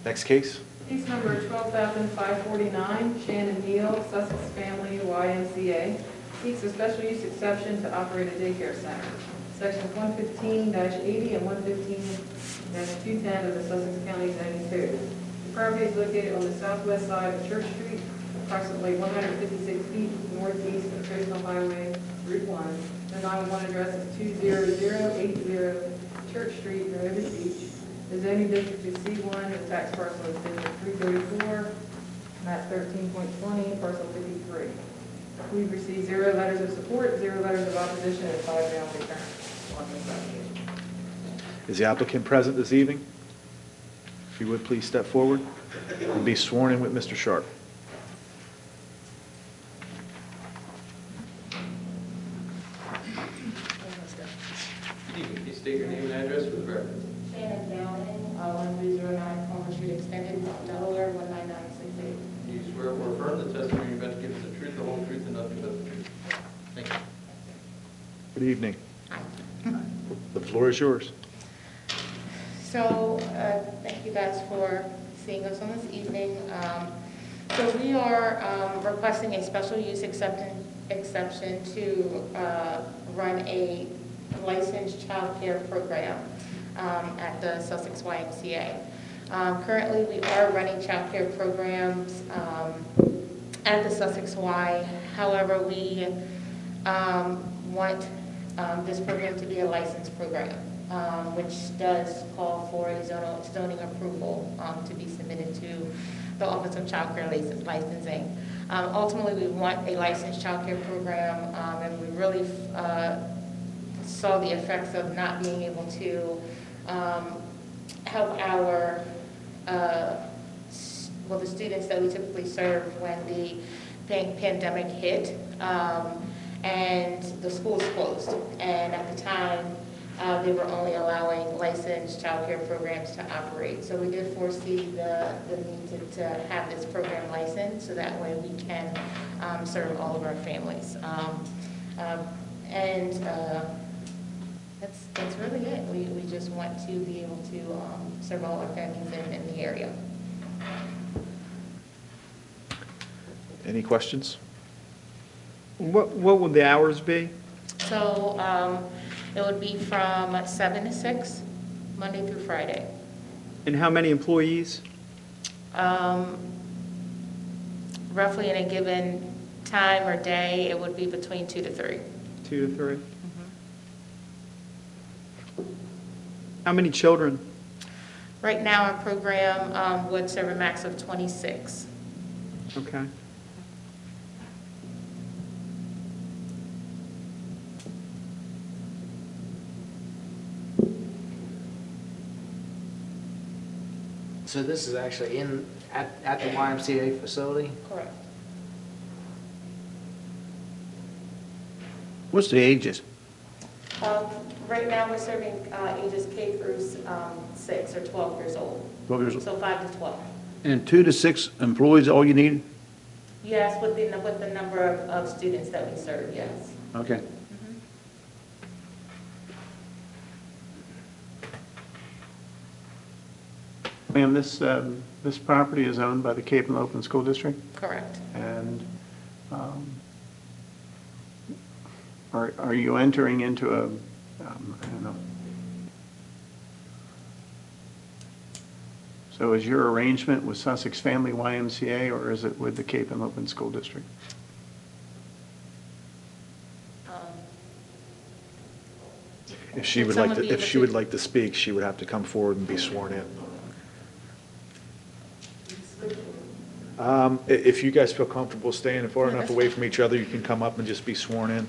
Next case. Case number 12,549, Shannon Neal, Sussex Family YMCA, seeks a special use exception to operate a daycare center. Sections 115-80 and 115-210 of the Sussex County zoning code. The property is located on the southwest side of Church Street, approximately 156 feet northeast of Coastal Highway Route 1. The 911 address is 20080 Church Street, Rehoboth Beach. The zoning district is C1, the tax parcel is district 334, map 13.20, parcel 53. We've received 0 letters of support, 0 letters of opposition, and 5 ground concurrence on this application. Is the applicant present this evening? If you would, please step forward and be sworn in with Mr. Sharp. Please state your name and address for the record. Shannon Downing, 1309 Palmer Street Extended, Delaware, 19968. Do you swear or affirm the testimony you're about to give is the truth, the whole truth, and nothing but the truth? Thank you. Good evening. The floor is yours. So, thank you guys for seeing us on this evening. So we are requesting a special use exception to run a licensed child care program at the Sussex YMCA. Currently, we are running child care programs at the Sussex Y. However, we want this program to be a licensed program, which does call for a zoning approval to be submitted to the Office of Child Care Licensing. Ultimately, we want a licensed child care program, and we really saw the effects of not being able to help our the students that we typically serve when the pandemic hit and the schools closed. And at the time, they were only allowing licensed child care programs to operate. So we did foresee the need to have this program licensed so that way we can serve all of our families. That's really it. We just want to be able to serve all our families in the area. Any questions? What would the hours be? So it would be from 7 to 6, Monday through Friday. And how many employees? Roughly in a given time or day, it would be between 2 to 3. 2 to 3. How many children? Right now, our program would serve a max of 26. Okay. So this is actually at the YMCA facility? Correct. What's the ages? Right now, we're serving ages K through 6 or 12 years old. 12 years old. So 5 to 12. And 2 to 6 employees, all you need? Yes, with the number of students that we serve, yes. Okay. Ma'am, this property is owned by the Cape and Oakland School District, Correct. and are you entering into a, I don't know. So is your arrangement with Sussex Family YMCA, or is it with the Cape and Oakland School District? If she would like to, if she would like to speak, she would have to come forward and be sworn in. If you guys feel comfortable staying far enough away from each other, you can come up and just be sworn in.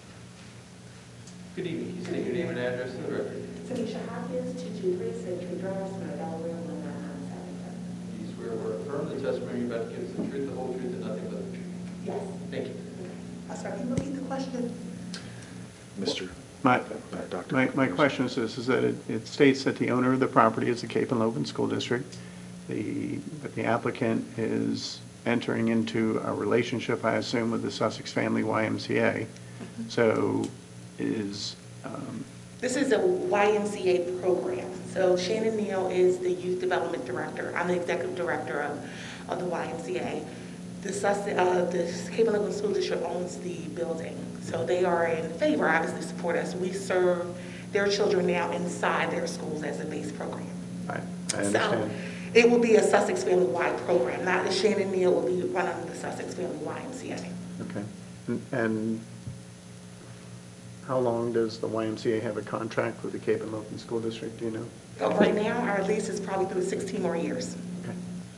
Good evening. Please state your name and address for the record. Tanisha Hopkins, 223 Century Drive, Smyrna, Delaware, 19977. Do you swear or affirm the testimony you're about to give is the truth, the whole truth, and nothing but the truth? Yes. Thank you. Sir, can you repeat the question? Mr. Dr. My question is this, is that it states that the owner of the property is the Cape and Oakland School District. But the applicant is entering into a relationship, I assume, with the Sussex Family YMCA. So is... This is a YMCA program. So Shannon Neal is the Youth Development Director. I'm the Executive Director of the YMCA. The Cape and Lagoon School District owns the building, so they are in favor, obviously support us. We serve their children now inside their schools as a base program. I So understand. it will be a Sussex Family-wide program, not the Shannon Neal will be run under the Sussex Family YMCA. Okay. And how long does the YMCA have a contract with the Cape and Logan School District, do you know? Right now, our lease is probably through 16 more years. Okay.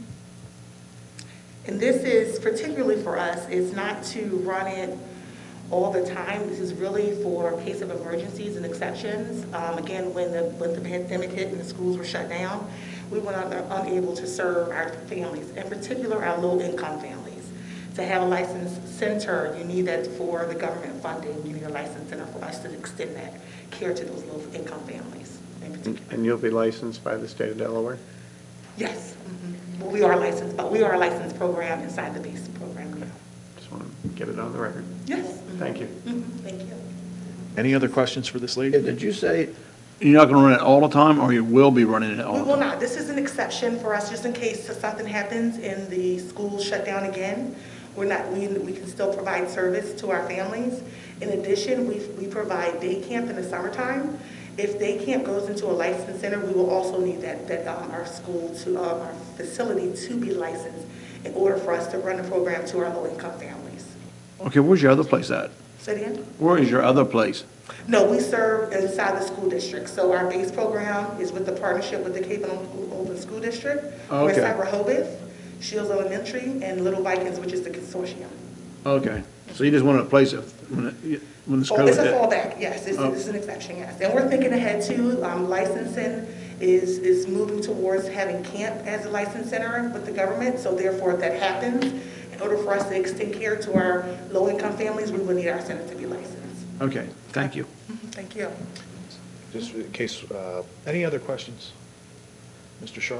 And this is particularly for us, it's not to run it all the time. This is really for case of emergencies and exceptions. Again, when the pandemic hit and the schools were shut down, we were unable to serve our families, in particular our low-income families. To have a licensed center, you need that for the government funding. You need a licensed center for us to extend that care to those low-income families in particular. And you'll be licensed by the state of Delaware? Yes. Well, we are licensed, but we are a licensed program inside the base program now. Just want to get it on the record. Yes. Thank you. Thank you. Any other questions for this lady? Did you say you're not going to run it all the time, or you will be running it all We the will time? not. This is an exception for us, just in case something happens and the schools shut down again. We can still provide service to our families. In addition, we provide day camp in the summertime. If day camp goes into a licensed center, we will also need our facility to be licensed in order for us to run the program to our low-income families. Okay, where's your other place at? Say it again? Where is your other place? No, we serve inside the school district. So our base program is with the partnership with the Cape and Open School District. We're Okay. inside Rehoboth, Shields Elementary, and Little Vikings, which is the consortium. Okay, so you just wanted a place when it's Oh, COVID it's a hit? fallback, yes, it's an exception, yes. And we're thinking ahead too, licensing is moving towards having camp as a license center with the government, so therefore if that happens, in order for us to extend care to our low-income families, we will need our center to be licensed. Okay, thank you. Thank you. Just in case, any other questions? Mr. Sharp?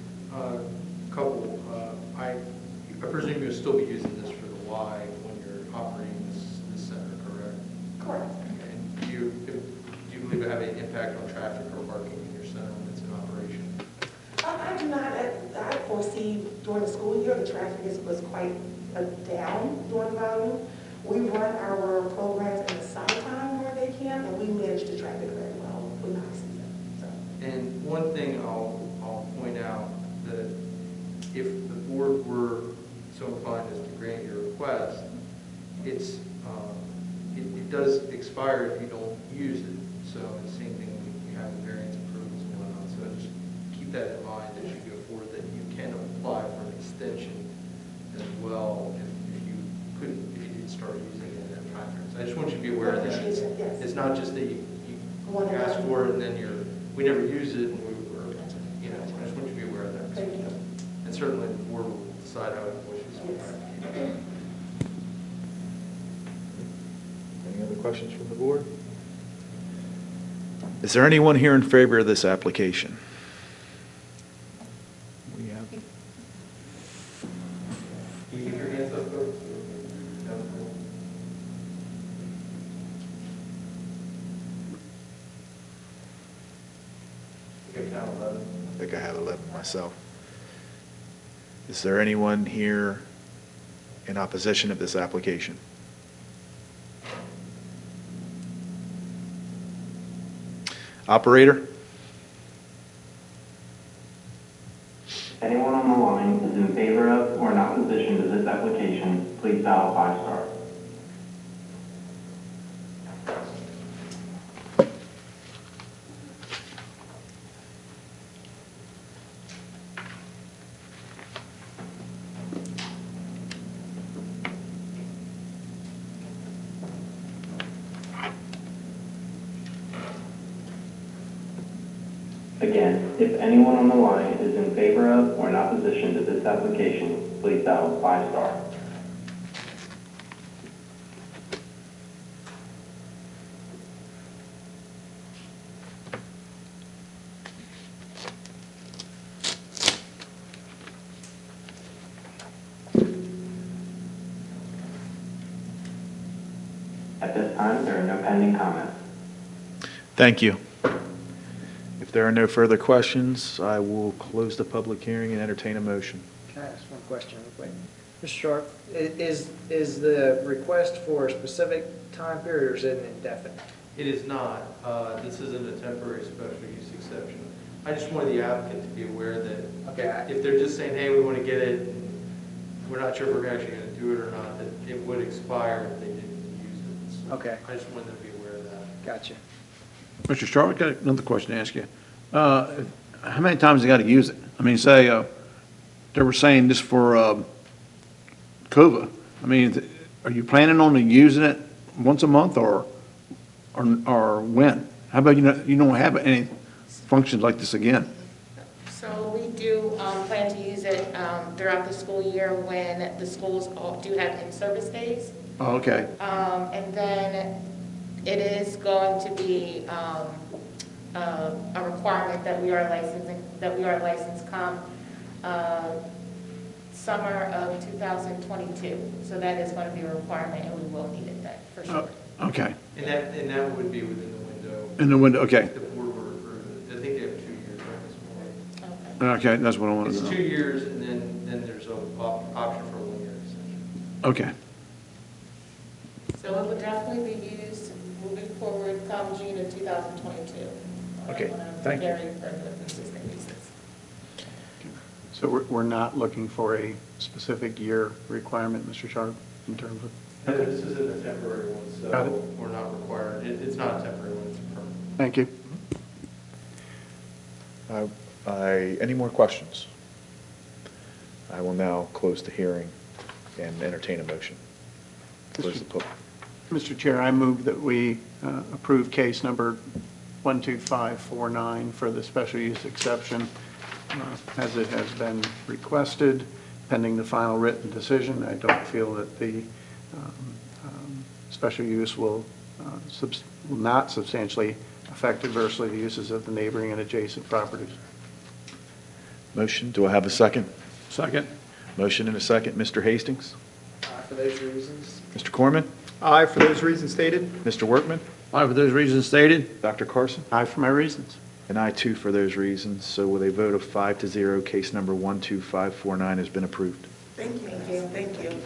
Couple, I presume you'll still be using this for the Y when you're operating this center, correct? Correct. And do you believe it have any impact on traffic or parking in your center when it's in operation? I do not, I foresee during the school year, the traffic was quite down during the volume. We run our programs in the summertime where they can, and we manage the traffic very well with high season, so. And one thing I'll point out, that if the board were so inclined as to grant your request, it does expire if you don't use it. So the same thing, we have the variance approvals and whatnot. So just keep that in mind as you go forward, that you can apply for an extension as well if you did start using it at timeframes. I just want you to be aware of that. Appreciate it, yes. It's not just that you ask for it and then we never use it, and I just want you to be aware of that. Thank you. And certainly the board will decide how it wishes. Any other questions from the board? Is there anyone here in favor of this application? We have. Can you keep your hands up, folks? You can count 11. I think I have 11 myself. Is there anyone here in opposition of this application? Operator? Anyone on the line is in favor of or in opposition to this application, please dial 5-star. Again, if anyone on the line is in favor of or in opposition to this application, please dial 5-star. At this time, there are no pending comments. Thank you. If If there are no further questions, I will close the public hearing and entertain a motion. Can I ask one question real quick? Mr. Sharp, is the request for a specific time period or is it indefinite? It is not. This isn't a temporary special use exception. I just wanted the applicant to be aware that Okay. if they're just saying, hey, we want to get it, and we're not sure if we're actually going to do it or not, that it would expire if they didn't use it. So Okay. I just wanted them to be aware of that. Gotcha. Mr. Sharp, I got another question to ask you. How many times they got to use it? I mean, say, they were saying this for COVA. I mean, are you planning on using it once a month or when? How about you don't have any functions like this again? So we do plan to use it throughout the school year when the schools do have in-service days. Oh, okay. And then it is going to be a requirement that we are licensed come summer of 2022. So that is going to be a requirement, and we will need it then, for sure. Okay. And that would be within the window. In the window, okay. The board would approve it. I think they have 2 years on this one. Okay. Okay, that's what I wanted It's to 2 know. years, and then there's an option for a 1-year extension. Okay. So it would definitely be used moving forward come June of 2022. Okay, on a thank you. very regular, consistent basis. So we're not looking for a specific year requirement, Mr. Sharp, in terms of? This isn't a temporary one, Got it. so we're not required. It's not a temporary one, it's a permanent. Thank you. Any more questions? I will now close the hearing and entertain a motion. Close the public. Mr. Chair, I move that we approve case number 12549 for the special use exception as it has been requested, pending the final written decision. I don't feel that the special use will not substantially affect adversely the uses of the neighboring and adjacent properties. Motion, do I have a second? Second. Motion and a second. Mr. Hastings? For those reasons. Mr. Corman? Aye, for those reasons stated. Mr. Workman? Aye, for those reasons stated. Dr. Carson? Aye for my reasons. And I too for those reasons. So with a vote of 5-0, case number 12549 has been approved. Thank you. Thank you.